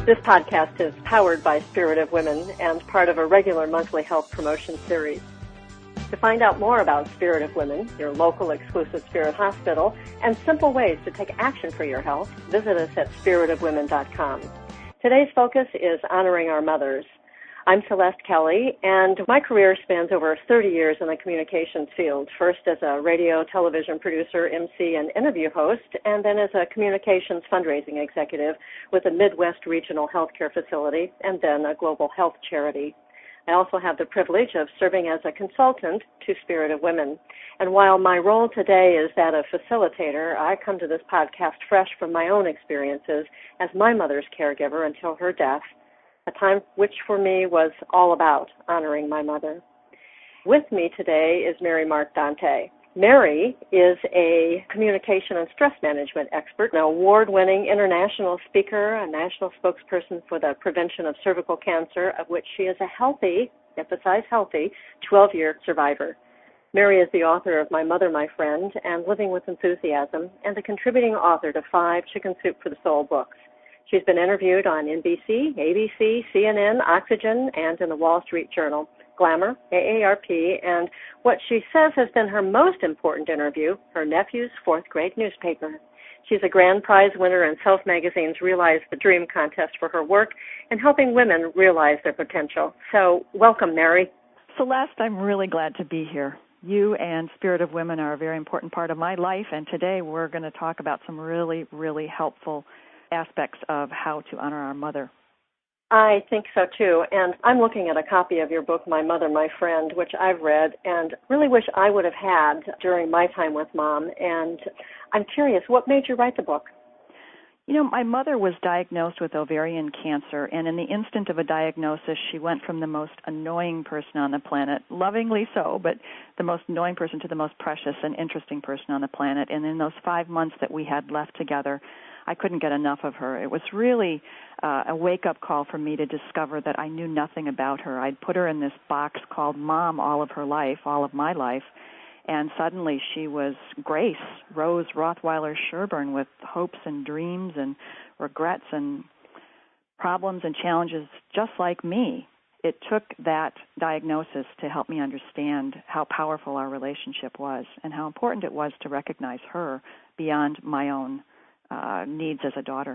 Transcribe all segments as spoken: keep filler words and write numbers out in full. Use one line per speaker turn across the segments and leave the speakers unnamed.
This podcast is powered by Spirit of Women and part of a regular monthly health promotion series. To find out more about Spirit of Women, your local exclusive Spirit hospital, and simple ways to take action for your health, visit us at spirit of women dot com. Today's focus is honoring our mothers. I'm Celeste Kelly, and my career spans over thirty years in the communications field, first as a radio, television producer, M C, and interview host, and then as a communications fundraising executive with a Midwest regional healthcare facility, and then a global health charity. I also have the privilege of serving as a consultant to Spirit of Women. And while my role today is that of facilitator, I come to this podcast fresh from my own experiences as my mother's caregiver until her death, a time which for me was all about honoring my mother. With me today is Mary Mark Dante. Mary is a communication and stress management expert, an award-winning international speaker, a national spokesperson for the prevention of cervical cancer, of which she is a healthy, emphasize healthy, twelve-year survivor. Mary is the author of My Mother, My Friend, and Living with Enthusiasm, and a contributing author to five Chicken Soup for the Soul books. She's been interviewed on N B C, A B C, C N N, Oxygen, and in the Wall Street Journal, Glamour, A A R P, and what she says has been her most important interview, her nephew's fourth grade newspaper. She's a grand prize winner in Self Magazine's Realize the Dream contest for her work in helping women realize their potential. So welcome, Mary.
Celeste, I'm really glad to be here. You and Spirit of Women are a very important part of my life, and today we're going to talk about some really, really helpful aspects of how to honor our mother.
I think so, too. And I'm looking at a copy of your book, My Mother, My Friend, which I've read and really wish I would have had during my time with Mom. And I'm curious, what made you write the book?
You know, my mother was diagnosed with ovarian cancer, and in the instant of a diagnosis, she went from the most annoying person on the planet, lovingly so, but the most annoying person to the most precious and interesting person on the planet. And in those five months that we had left together, I couldn't get enough of her. It was really uh, a wake-up call for me to discover that I knew nothing about her. I'd put her in this box called Mom all of her life, all of my life, and suddenly she was Grace, Rose Rothweiler Sherburne, with hopes and dreams and regrets and problems and challenges just like me. It took that diagnosis to help me understand how powerful our relationship was and how important it was to recognize her beyond my own Uh, needs as a daughter.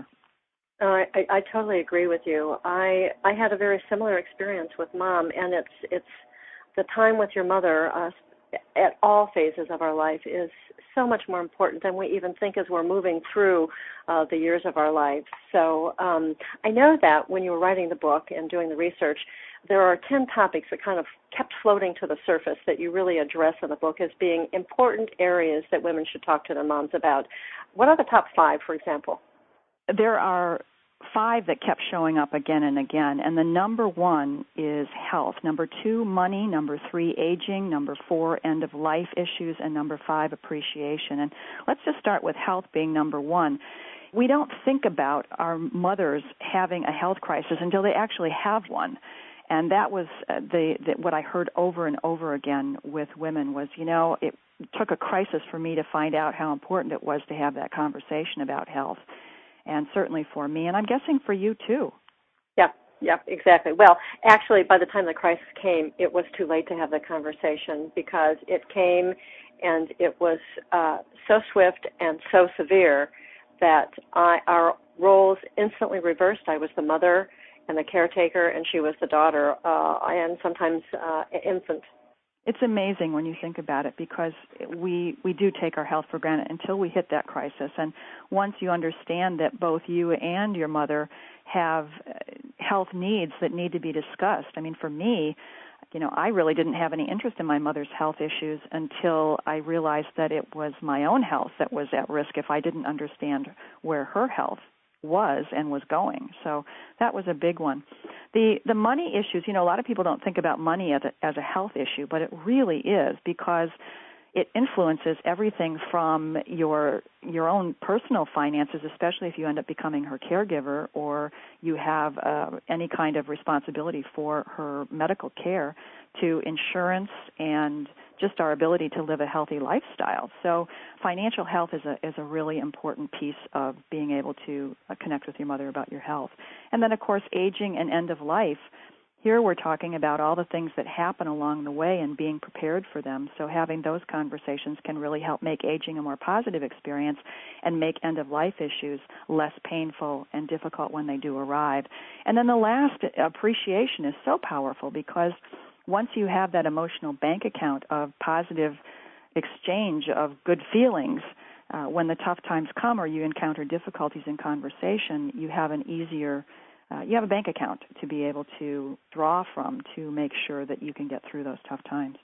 Uh, I, I totally agree with you. I I had a very similar experience with Mom, and it's it's the time with your mother uh, at all phases of our life is so much more important than we even think as we're moving through uh, the years of our lives. So um, I know that when you were writing the book and doing the research, there are ten topics that kind of kept floating to the surface that you really address in the book as being important areas that women should talk to their moms about. What are the top five, for example?
There are five that kept showing up again and again, and the number one is health. Number two, money. Number three, aging. Number four, end-of-life issues. And number five, appreciation. And let's just start with health being number one. We don't think about our mothers having a health crisis until they actually have one. And that was the, the what I heard over and over again with women was, you know, it took a crisis for me to find out how important it was to have that conversation about health, and certainly for me, and I'm guessing for you too.
Yeah, yeah, exactly. Well, actually, by the time the crisis came, it was too late to have the conversation because it came and it was uh, so swift and so severe that I, our roles instantly reversed. I was the mother and the caretaker, and she was the daughter, uh, and sometimes uh, infant.
It's amazing when you think about it because we, we do take our health for granted until we hit that crisis. And once you understand that both you and your mother have health needs that need to be discussed, I mean, for me, you know, I really didn't have any interest in my mother's health issues until I realized that it was my own health that was at risk if I didn't understand where her health was and was going. So that was a big one. The the money issues, you know, a lot of people don't think about money as a, as a health issue, but it really is because it influences everything from your your own personal finances, especially if you end up becoming her caregiver or you have uh, any kind of responsibility for her medical care, to insurance and just our ability to live a healthy lifestyle. So financial health is a is a really important piece of being able to uh, connect with your mother about your health. And then, of course, aging and end of life. Here we're talking about all the things that happen along the way and being prepared for them. So having those conversations can really help make aging a more positive experience and make end-of-life issues less painful and difficult when they do arrive. And then the last, appreciation, is so powerful because once you have that emotional bank account of positive exchange of good feelings, uh, when the tough times come or you encounter difficulties in conversation, you have an easier Uh, you have a bank account to be able to draw from to make sure that you can get through those tough times.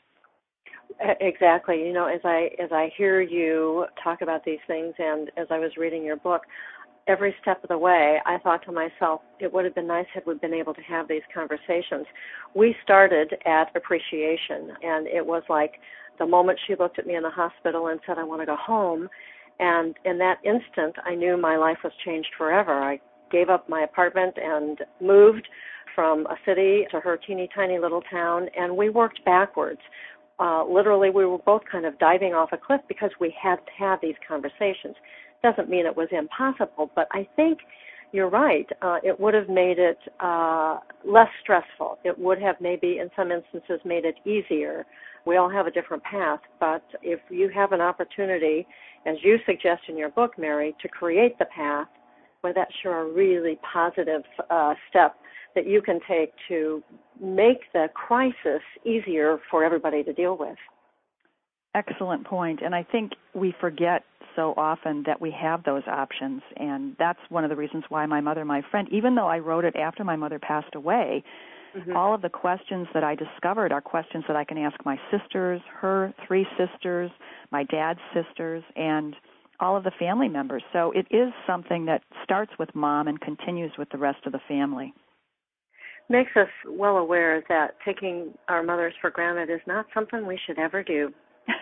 Exactly. You know, as I as I hear you talk about these things and as I was reading your book, every step of the way, I thought to myself, it would have been nice had we been able to have these conversations. We started at appreciation, and it was like the moment she looked at me in the hospital and said, I want to go home, and in that instant, I knew my life was changed forever. I gave up my apartment and moved from a city to her teeny tiny little town, and we worked backwards. Uh, literally, we were both kind of diving off a cliff because we had to have these conversations. Doesn't mean it was impossible, but I think you're right. Uh, it would have made it uh, less stressful. It would have maybe in some instances made it easier. We all have a different path, but if you have an opportunity, as you suggest in your book, Mary, to create the path, well, that's sure a really positive uh, step that you can take to make the crisis easier for everybody to deal with.
Excellent point. And I think we forget so often that we have those options. And that's one of the reasons why My Mother, My Friend, even though I wrote it after my mother passed away, mm-hmm. all of the questions that I discovered are questions that I can ask my sisters, her three sisters, my dad's sisters, and all of the family members. So it is something that starts with mom and continues with the rest of the family.
Makes us well aware that taking our mothers for granted is not something we should ever do.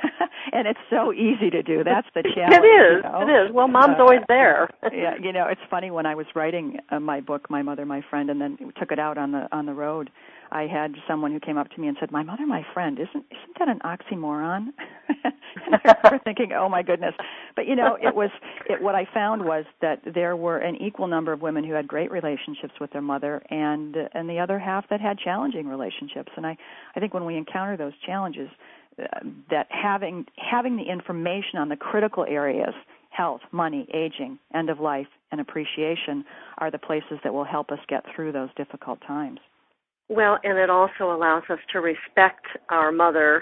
And it's so easy to do. That's the challenge.
It is.
You know?
It is. Well, Mom's uh, always there.
Yeah. You know, it's funny when I was writing uh, my book, My Mother, My Friend, and then took it out on the on the road. I had someone who came up to me and said, "My mother, my friend, isn't isn't that an oxymoron?" And I remember thinking, "Oh my goodness!" But you know, it was it, what I found was that there were an equal number of women who had great relationships with their mother, and and the other half that had challenging relationships. And I I think when we encounter those challenges, Uh, that having having the information on the critical areas, health, money, aging, end of life, and appreciation, are the places that will help us get through those difficult times.
Well, and it also allows us to respect our mother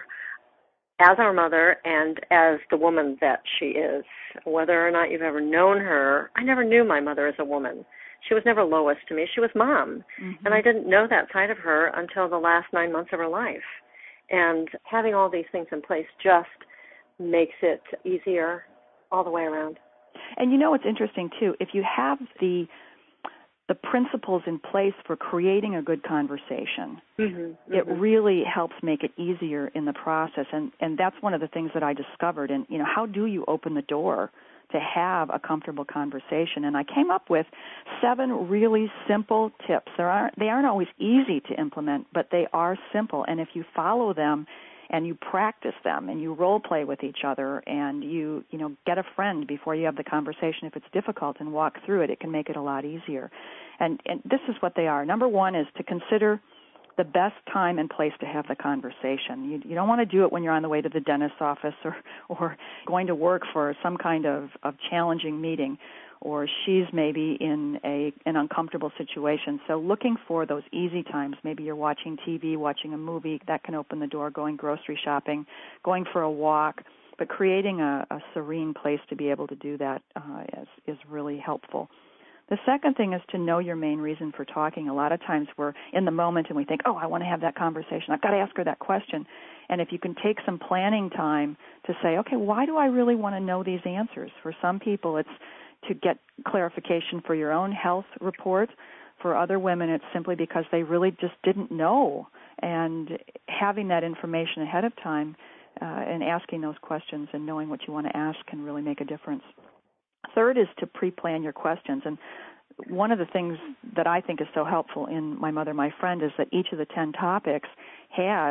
as our mother and as the woman that she is. Whether or not you've ever known her, I never knew my mother as a woman. She was never Lois to me. She was Mom. Mm-hmm. And I didn't know that side of her until the last nine months of her life. And having all these things in place just makes it easier all the way around.
And you know what's interesting, too? If you have the the principles in place for creating a good conversation, mm-hmm, mm-hmm. it really helps make it easier in the process. And, and that's one of the things that I discovered. And, you know, how do you open the door to have a comfortable conversation? And I came up with seven really simple tips. There aren't, they aren't always easy to implement, but they are simple. And if you follow them and you practice them and you role play with each other and you, you know, get a friend before you have the conversation if it's difficult and walk through it, it can make it a lot easier. And, and this is what they are. Number one is to consider the best time and place to have the conversation. You, you don't want to do it when you're on the way to the dentist's office or, or going to work for some kind of, of challenging meeting, or she's maybe in a an uncomfortable situation. So looking for those easy times. Maybe you're watching T V, watching a movie, that can open the door, going grocery shopping, going for a walk, but creating a, a serene place to be able to do that uh, is, is really helpful. The second thing is to know your main reason for talking. A lot of times we're in the moment and we think, oh, I want to have that conversation. I've got to ask her that question. And if you can take some planning time to say, okay, why do I really want to know these answers? For some people, it's to get clarification for your own health report. For other women, it's simply because they really just didn't know. And having that information ahead of time uh, and asking those questions and knowing what you want to ask can really make a difference. Third is to pre-plan your questions. And one of the things that I think is so helpful in My Mother, My Friend is that each of the ten topics has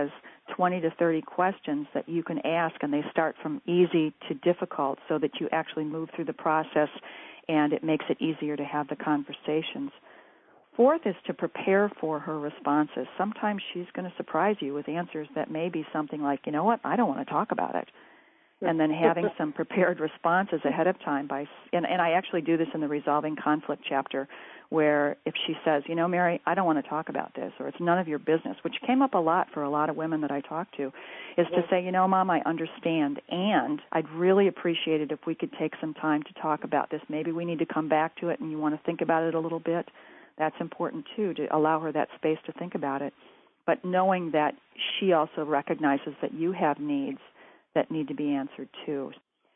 twenty to thirty questions that you can ask, and they start from easy to difficult so that you actually move through the process and it makes it easier to have the conversations. Fourth is to prepare for her responses. Sometimes she's going to surprise you with answers that may be something like, you know what, I don't want to talk about it. And then having some prepared responses ahead of time. by and, and I actually do this in the Resolving Conflict chapter, where if she says, you know, Mary, I don't want to talk about this, or it's none of your business, which came up a lot for a lot of women that I talk to, is to say, you know, Mom, I understand, and I'd really appreciate it if we could take some time to talk about this. Maybe we need to come back to it and you want to think about it a little bit. That's important, too, to allow her that space to think about it. But knowing that she also recognizes that you have needs that need to be answered, too.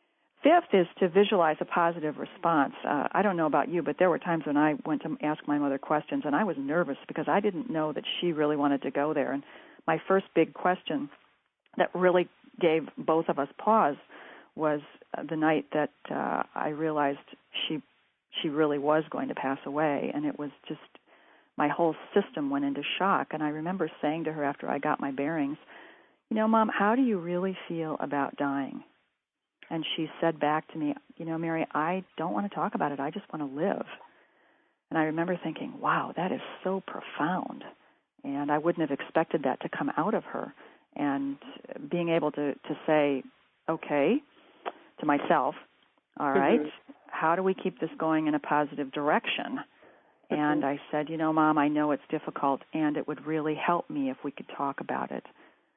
Fifth is to visualize a positive response. Uh, I don't know about you, but there were times when I went to ask my mother questions, and I was nervous because I didn't know that she really wanted to go there. And my first big question that really gave both of us pause was the night that uh, I realized she she really was going to pass away, and it was just my whole system went into shock. And I remember saying to her after I got my bearings, you know, Mom, how do you really feel about dying? And she said back to me, you know, Mary, I don't want to talk about it. I just want to live. And I remember thinking, wow, that is so profound. And I wouldn't have expected that to come out of her. And being able to, to say, okay, to myself, all right, mm-hmm. how do we keep this going in a positive direction? Mm-hmm. And I said, you know, Mom, I know it's difficult, and it would really help me if we could talk about it.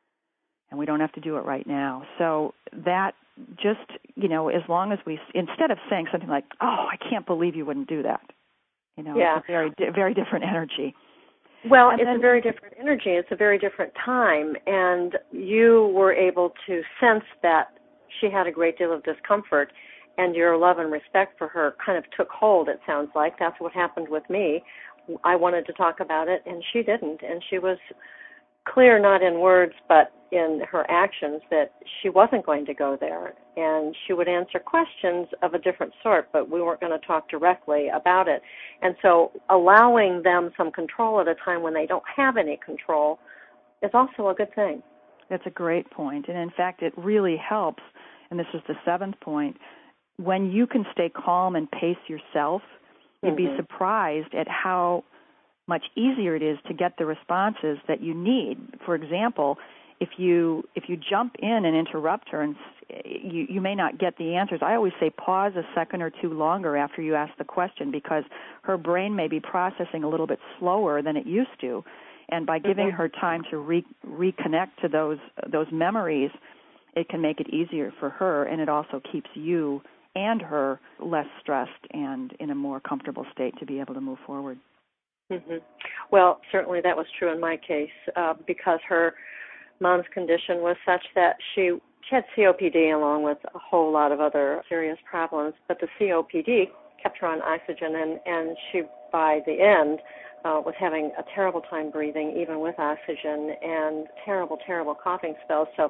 And we don't have to do it right now. So that just, you know, as long as we, instead of saying something like, oh, I can't believe you wouldn't do that, you know, yeah. it's a very, very different energy.
Well,
and
it's then, a very different energy. It's a very different time. And you were able to sense that she had a great deal of discomfort, and your love and respect for her kind of took hold, it sounds like. That's what happened with me. I wanted to talk about it, and she didn't. And she was clear, not in words, but in her actions, that she wasn't going to go there. And she would answer questions of a different sort, but we weren't going to talk directly about it. And so allowing them some control at a time when they don't have any control is also a good thing.
That's a great point. And in fact, it really helps, and this is the seventh point, when you can stay calm and pace yourself, you'd mm-hmm. be surprised at how much easier it is to get the responses that you need. For example, if you if you jump in and interrupt her, and you, you may not get the answers. I always say pause a second or two longer after you ask the question, because her brain may be processing a little bit slower than it used to, and by giving mm-hmm. her time to re, reconnect to those those memories, it can make it easier for her, and it also keeps you and her less stressed and in a more comfortable state to be able to move forward.
Mm-hmm. Well, certainly that was true in my case, uh, because her mom's condition was such that she, she had C O P D along with a whole lot of other serious problems, but the C O P D kept her on oxygen, and, and she, by the end, uh, was having a terrible time breathing, even with oxygen, and terrible, terrible coughing spells. So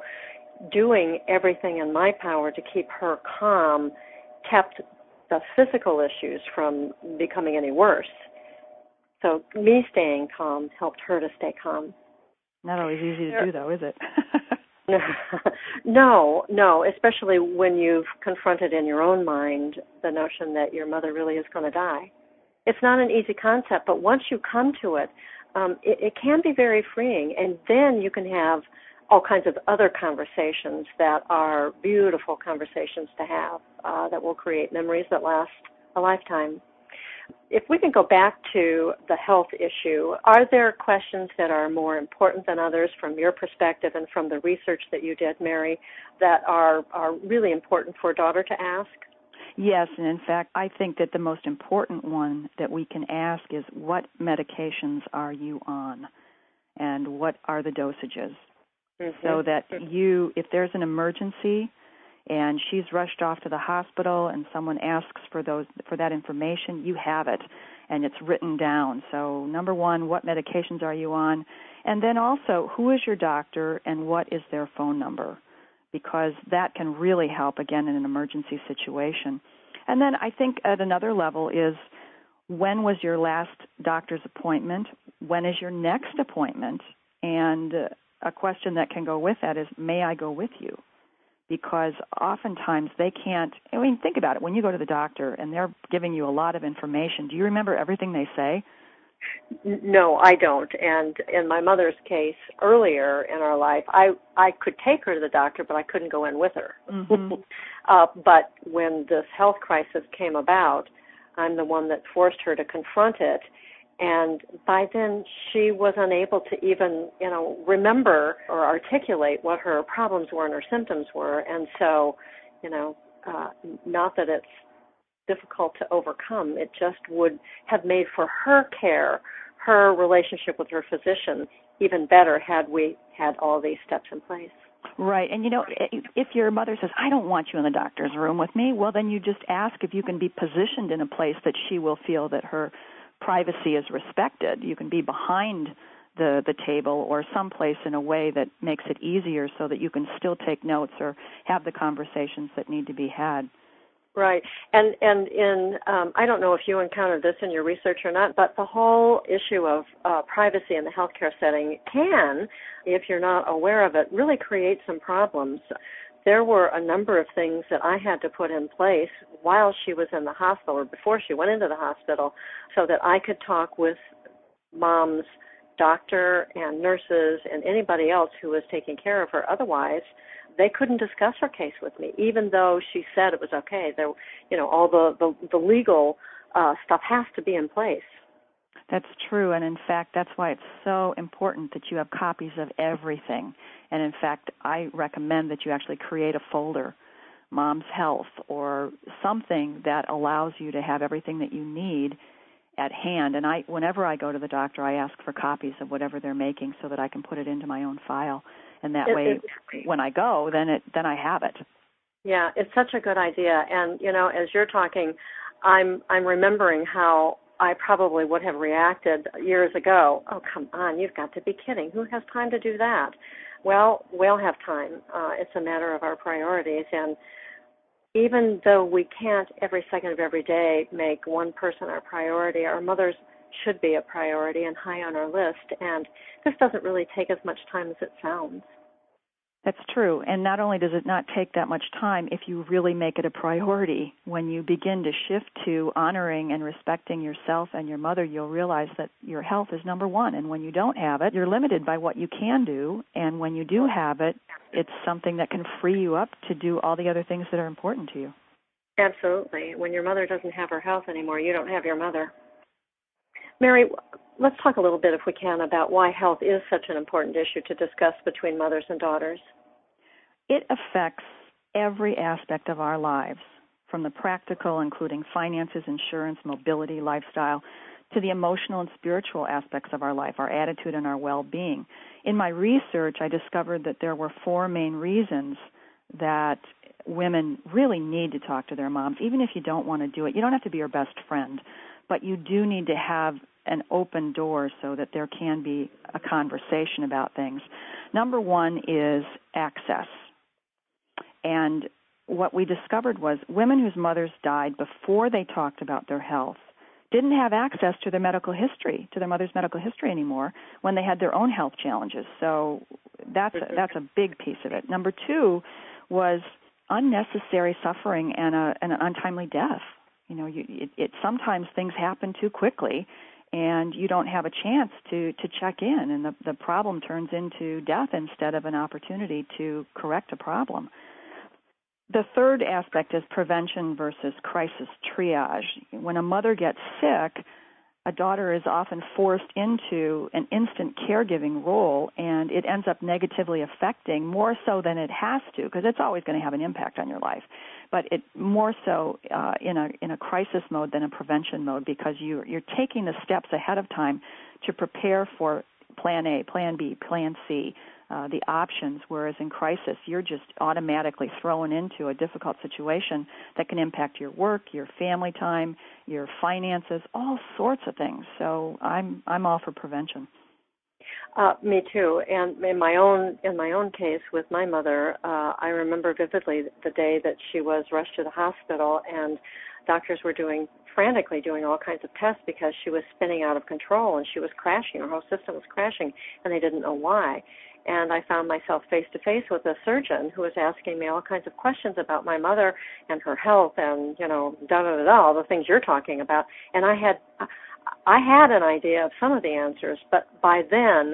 doing everything in my power to keep her calm kept the physical issues from becoming any worse. So me staying calm helped her to stay calm.
Not always easy to do, though, is it?
no, no, especially when you've confronted in your own mind the notion that your mother really is going to die. It's not an easy concept, but once you come to it, um, it, it can be very freeing, and then you can have all kinds of other conversations that are beautiful conversations to have uh, that will create memories that last a lifetime. If we can go back to the health issue, are there questions that are more important than others from your perspective and from the research that you did, Mary, that are, are really important for a daughter to ask?
Yes, and in fact, I think that the most important one that we can ask is, what medications are you on, and what are the dosages? Mm-hmm. So that you, if there's an emergency and she's rushed off to the hospital and someone asks for those for that information, you have it, and it's written down. So number one, what medications are you on? And then also, who is your doctor and what is their phone number? Because that can really help, again, in an emergency situation. And then I think at another level is, when was your last doctor's appointment? When is your next appointment? And uh, a question that can go with that is, may I go with you? Because oftentimes they can't, I mean, think about it. When you go to the doctor and they're giving you a lot of information, do you remember everything they say?
No, I don't. And in my mother's case, earlier in our life, I, I could take her to the doctor, but I couldn't go in with her. Mm-hmm. uh, but when this health crisis came about, I'm the one that forced her to confront it. And by then, she was unable to even, you know, remember or articulate what her problems were and her symptoms were. And so, you know, uh, not that it's difficult to overcome, it just would have made for her care, her relationship with her physician, even better had we had all these steps in place.
Right. And, you know, if your mother says, I don't want you in the doctor's room with me, well, then you just ask if you can be positioned in a place that she will feel that her privacy is respected. You can be behind the, the table or someplace in a way that makes it easier so that you can still take notes or have the conversations that need to be had.
Right. And and in, um, I don't know if you encountered this in your research or not, but the whole issue of uh, privacy in the healthcare setting can, if you're not aware of it, really create some problems. There were a number of things that I had to put in place while she was in the hospital or before she went into the hospital so that I could talk with mom's doctor and nurses and anybody else who was taking care of her. Otherwise, they couldn't discuss her case with me, even though she said it was okay. There, you know, all the, the, the legal uh, stuff has to be in place.
That's true, and in fact, that's why it's so important that you have copies of everything. And in fact, I recommend that you actually create a folder, Mom's Health, or something that allows you to have everything that you need at hand. And I, whenever I go to the doctor, I ask for copies of whatever they're making so that I can put it into my own file. And that
it,
way, it, when I go, then it then I have it.
Yeah, it's such a good idea. And you know, as you're talking, I'm I'm remembering how I probably would have reacted years ago. Oh, come on, you've got to be kidding. Who has time to do that? Well, we'll have time. Uh, it's a matter of our priorities. And even though we can't every second of every day make one person our priority, our mothers should be a priority and high on our list. And this doesn't really take as much time as it sounds.
That's true. And not only does it not take that much time, if you really make it a priority, when you begin to shift to honoring and respecting yourself and your mother, you'll realize that your health is number one. And when you don't have it, you're limited by what you can do. And when you do have it, it's something that can free you up to do all the other things that are important to you.
Absolutely. When your mother doesn't have her health anymore, you don't have your mother. Mary, let's talk a little bit, if we can, about why health is such an important issue to discuss between mothers and daughters.
It affects every aspect of our lives, from the practical, including finances, insurance, mobility, lifestyle, to the emotional and spiritual aspects of our life, our attitude and our well-being. In my research, I discovered that there were four main reasons that women really need to talk to their moms, even if you don't want to do it. You don't have to be your best friend, but you do need to have an open door so that there can be a conversation about things. Number one is access. And what we discovered was women whose mothers died before they talked about their health didn't have access to their medical history, to their mother's medical history anymore when they had their own health challenges. So that's a, that's a big piece of it. Number two was unnecessary suffering and, a, and an untimely death. You know, you, it, it sometimes things happen too quickly, and you don't have a chance to, to check in, and the, the problem turns into death instead of an opportunity to correct a problem. The third aspect is prevention versus crisis triage. When a mother gets sick, a daughter is often forced into an instant caregiving role, and it ends up negatively affecting more so than it has to, because it's always going to have an impact on your life. But it more so uh, in a in a crisis mode than a prevention mode, because you you're taking the steps ahead of time to prepare for Plan A, Plan B, Plan C, uh, the options. Whereas in crisis, you're just automatically thrown into a difficult situation that can impact your work, your family time, your finances, all sorts of things. So I'm I'm all for prevention.
Uh, me too. And in my own in my own case with my mother, uh, I remember vividly the day that she was rushed to the hospital, and doctors were doing frantically doing all kinds of tests because she was spinning out of control and she was crashing. Her whole system was crashing, and they didn't know why. and I found myself face-to-face with a surgeon who was asking me all kinds of questions about my mother and her health and, you know, da-da-da-da, all the things you're talking about. And I had, I had an idea of some of the answers, but by then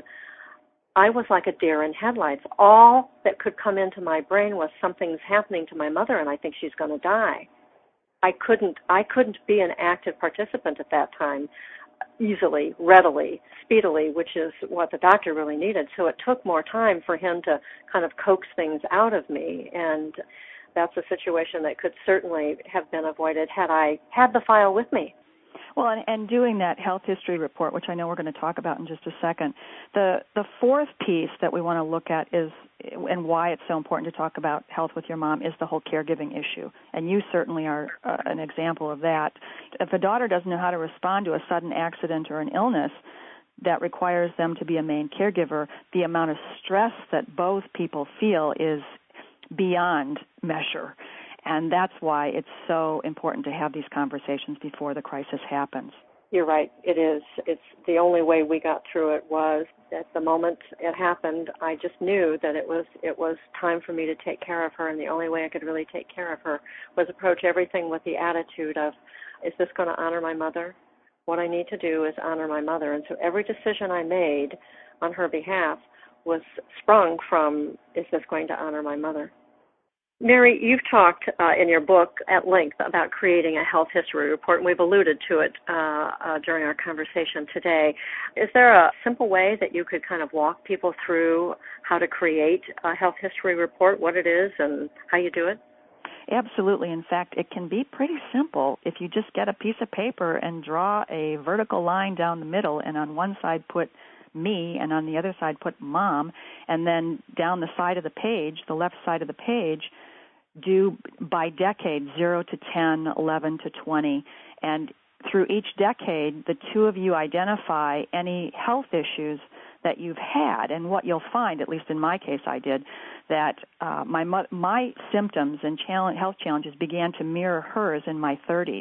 I was like a deer in headlights. All that could come into my brain was something's happening to my mother and I think she's going to die. I couldn't, I couldn't be an active participant at that time easily, readily, speedily, which is what the doctor really needed. So it took more time for him to kind of coax things out of me, and that's a situation that could certainly have been avoided had I had the file with me.
Well, and, and doing that health history report, which I know we're going to talk about in just a second, the the fourth piece that we want to look at is, and why it's so important to talk about health with your mom, is the whole caregiving issue. And you certainly are uh, an example of that. If a daughter doesn't know how to respond to a sudden accident or an illness that requires them to be a main caregiver, the amount of stress that both people feel is beyond measure. And that's why it's so important to have these conversations before the crisis happens.
You're right. It is. It's the only way we got through it was at the moment it happened, I just knew that it was it was time for me to take care of her, and the only way I could really take care of her was approach everything with the attitude of, is this going to honor my mother? What I need to do is honor my mother. And so every decision I made on her behalf was sprung from, is this going to honor my mother? Mary, you've talked uh, in your book at length about creating a health history report, and we've alluded to it uh, uh, during our conversation today. Is there a simple way that you could kind of walk people through how to create a health history report, what it is, and how you do it?
Absolutely. In fact, it can be pretty simple if you just get a piece of paper and draw a vertical line down the middle, and on one side put me, and on the other side put mom, and then down the side of the page, the left side of the page, do by decade, zero to ten, eleven to twenty, and through each decade, the two of you identify any health issues that you've had. And what you'll find, at least in my case I did, that uh, my my symptoms and challenge, health challenges began to mirror hers in my thirties.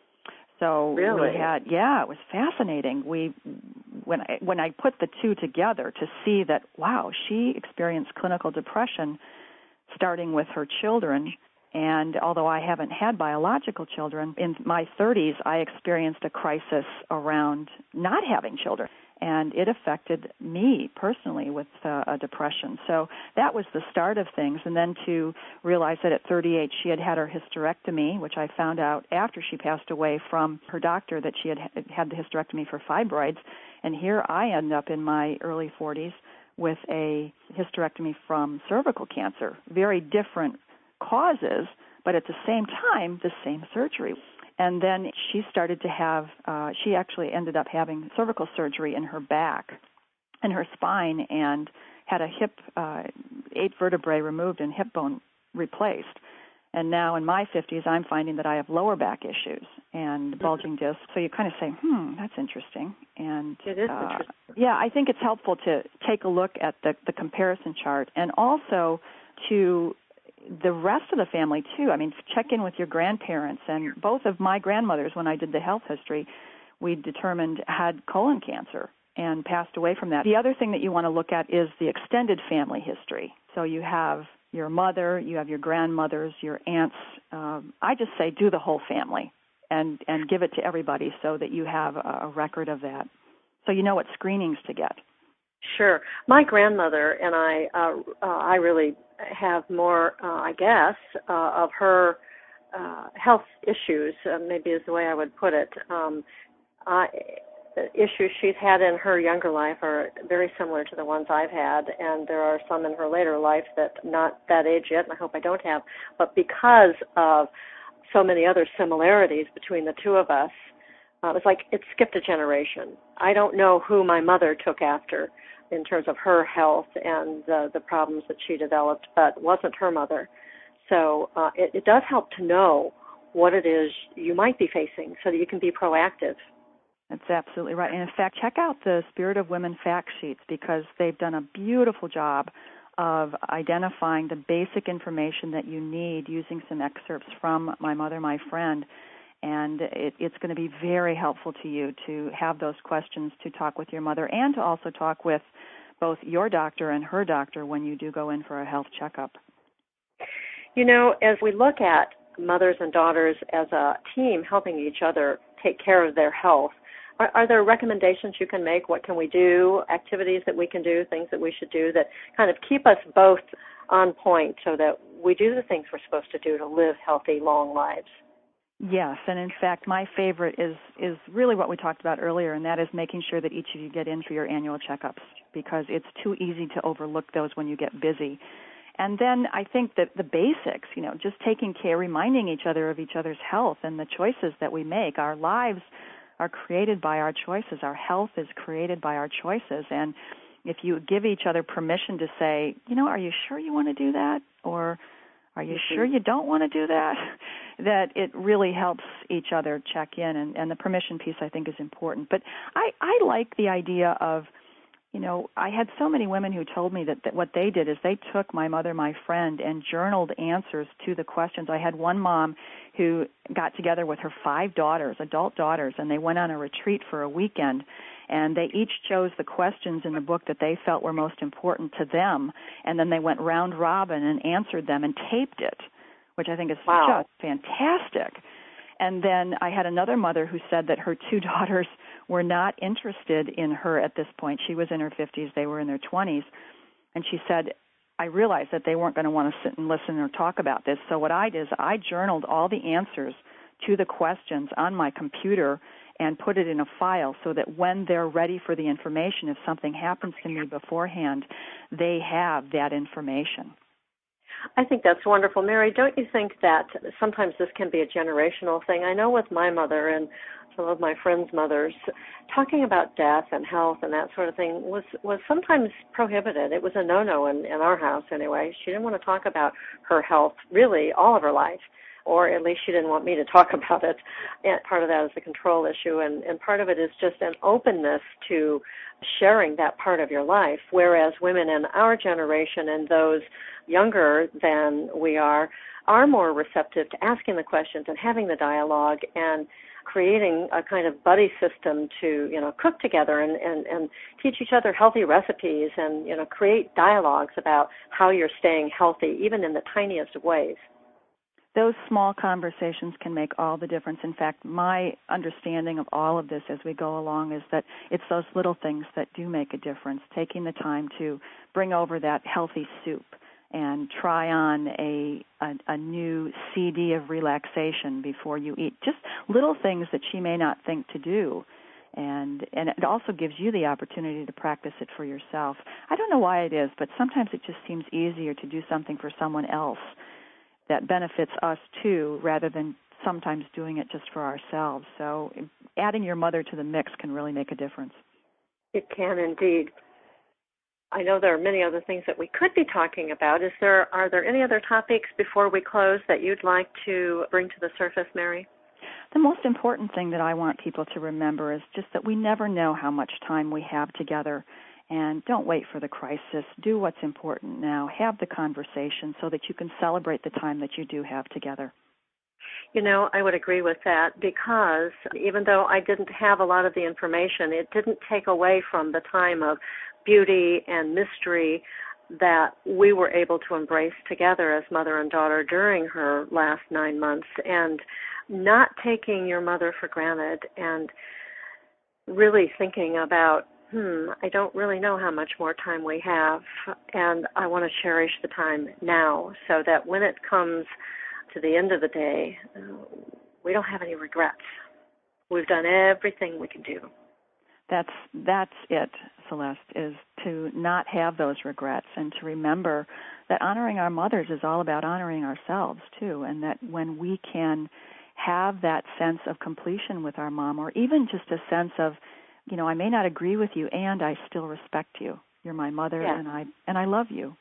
So
really?
we had, yeah, it was fascinating. We, when I, when I put the two together to see that, wow, she experienced clinical depression starting with her children, and although I haven't had biological children, in my thirties I experienced a crisis around not having children, and it affected me personally with uh, a depression. So that was the start of things, and then to realize that at thirty-eight she had had her hysterectomy, which I found out after she passed away from her doctor that she had had the hysterectomy for fibroids, and here I end up in my early forties with a hysterectomy from cervical cancer. Very different causes, but at the same time, the same surgery. And then she started to have, uh, she actually ended up having cervical surgery in her back and her spine, and had a hip, uh, eight vertebrae removed and hip bone replaced. And now in my fifties, I'm finding that I have lower back issues and bulging discs. So you kind of say, hmm, that's interesting. And
it is
uh,
interesting.
Yeah, I think it's helpful to take a look at the, the comparison chart, and also to the rest of the family, too. I mean, check in with your grandparents. And both of my grandmothers, when I did the health history, we determined had colon cancer and passed away from that. The other thing that you want to look at is the extended family history. So you have your mother, you have your grandmothers, your aunts. Um, I just say do the whole family and, and give it to everybody so that you have a, a record of that, so you know what screenings to get.
Sure. My grandmother and I, uh, uh, I really have more, uh, I guess, uh, of her uh, health issues, uh, maybe is the way I would put it. Um, I, the issues she's had in her younger life are very similar to the ones I've had, and there are some in her later life that not that age yet, and I hope I don't have. But because of so many other similarities between the two of us, uh, it's like it skipped a generation. I don't know who my mother took after in terms of her health and uh, the problems that she developed, but it wasn't her mother. So uh, it, it does help to know what it is you might be facing so that you can be proactive.
That's absolutely right. And in fact, check out the Spirit of Women fact sheets, because they've done a beautiful job of identifying the basic information that you need using some excerpts from My Mother, My Friend. And it, it's going to be very helpful to you to have those questions to talk with your mother, and to also talk with both your doctor and her doctor when you do go in for a health checkup.
You know, as we look at mothers and daughters as a team helping each other take care of their health, are, are there recommendations you can make? What can we do, activities that we can do, things that we should do that kind of keep us both on point so that we do the things we're supposed to do to live healthy, long lives?
Yes, and in fact, my favorite is, is really what we talked about earlier, and that is making sure that each of you get in for your annual checkups, because it's too easy to overlook those when you get busy. And then I think that the basics, you know, just taking care, reminding each other of each other's health and the choices that we make. Our lives are created by our choices. Our health is created by our choices. And if you give each other permission to say, you know, are you sure you want to do that? Or are you mm-hmm. sure you don't want to do that? That it really helps each other check in. And, and the permission piece, I think, is important. But I, I like the idea of, you know, I had so many women who told me that, that what they did is they took My Mother, My Friend and journaled answers to the questions. I had one mom who got together with her five daughters, adult daughters, and they went on a retreat for a weekend, and they each chose the questions in the book that they felt were most important to them, and then they went round robin and answered them and taped it, which I think is
wow.
just fantastic. And then I had another mother who said that her two daughters were not interested in her at this point. She was in her fifties. They were in their twenties. And she said, I realized that they weren't going to want to sit and listen or talk about this. So what I did is I journaled all the answers to the questions on my computer and put it in a file so that when they're ready for the information, if something happens to me beforehand, they have that information.
I think that's wonderful. Mary, don't you think that sometimes this can be a generational thing? I know with my mother and some of my friends' mothers, talking about death and health and that sort of thing was, was sometimes prohibited. It was a no-no in, in our house anyway. She didn't want to talk about her health really all of her life, or at least she didn't want me to talk about it. And part of that is the control issue, and, and part of it is just an openness to sharing that part of your life, whereas women in our generation and those younger than we are are more receptive to asking the questions and having the dialogue and creating a kind of buddy system to, you know, cook together and, and, and teach each other healthy recipes and, you know, create dialogues about how you're staying healthy, even in the tiniest of ways.
Those small conversations can make all the difference. In fact, my understanding of all of this as we go along is that it's those little things that do make a difference, taking the time to bring over that healthy soup and try on a, a a new C D of relaxation before you eat. Just little things that she may not think to do. And and it also gives you the opportunity to practice it for yourself. I don't know why it is, but sometimes it just seems easier to do something for someone else that benefits us too, rather than sometimes doing it just for ourselves. So adding your mother to the mix can really make a difference.
It can indeed. I know there are many other things that we could be talking about. Is there, are there any other topics before we close that you'd like to bring to the surface, Mary?
The most important thing that I want people to remember is just that we never know how much time we have together. And don't wait for the crisis. Do what's important now. Have the conversation so that you can celebrate the time that you do have together.
You know, I would agree with that, because even though I didn't have a lot of the information, it didn't take away from the time of beauty and mystery that we were able to embrace together as mother and daughter during her last nine months, and not taking your mother for granted and really thinking about, hmm, I don't really know how much more time we have, and I want to cherish the time now so that when it comes to the end of the day, uh, we don't have any regrets. We've done everything we can do.
That's that's it, Celeste, is to not have those regrets and to remember that honoring our mothers is all about honoring ourselves too, and that when we can have that sense of completion with our mom, or even just a sense of, you know, I may not agree with you and I still respect you. You're my mother,
yeah.
and I and I love you.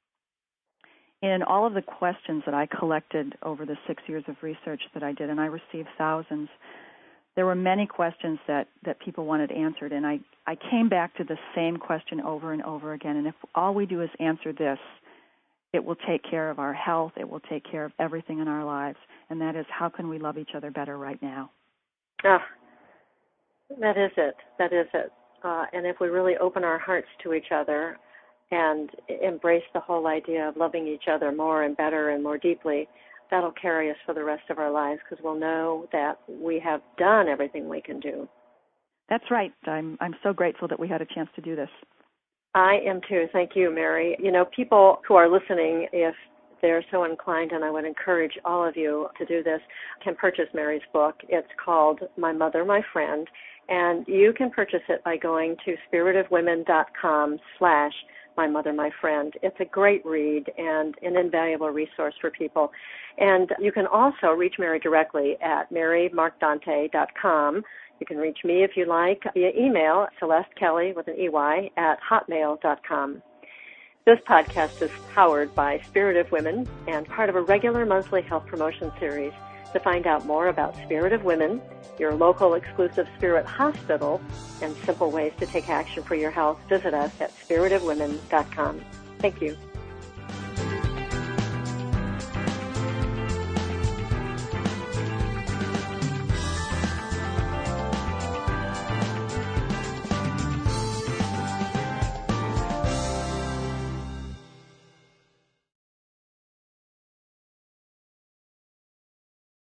In all of the questions that I collected over the six years of research that I did, and I received thousands, there were many questions that, that people wanted answered, and I, I came back to the same question over and over again. And if all we do is answer this, it will take care of our health, it will take care of everything in our lives, and that is, how can we love each other better right now?
Ah, that is it. That is it. uh, and if we really open our hearts to each other and embrace the whole idea of loving each other more and better and more deeply, that'll carry us for the rest of our lives, because we'll know that we have done everything we can do.
That's right. I'm I'm so grateful that we had a chance to do this.
I am too. Thank you, Mary. You know, people who are listening, if they're so inclined, and I would encourage all of you to do this, can purchase Mary's book. It's called My Mother, My Friend, and you can purchase it by going to spiritofwomen.com slash My Mother, My Friend. It's a great read and an invaluable resource for people. And you can also reach Mary directly at mary mark dante dot com. You can reach me if you like via email, Celeste Kelly with an E Y at hotmail dot com. This podcast is powered by Spirit of Women and part of a regular monthly health promotion series. To find out more about Spirit of Women, your local exclusive spirit hospital, and simple ways to take action for your health, visit us at spirit of women dot com. Thank you.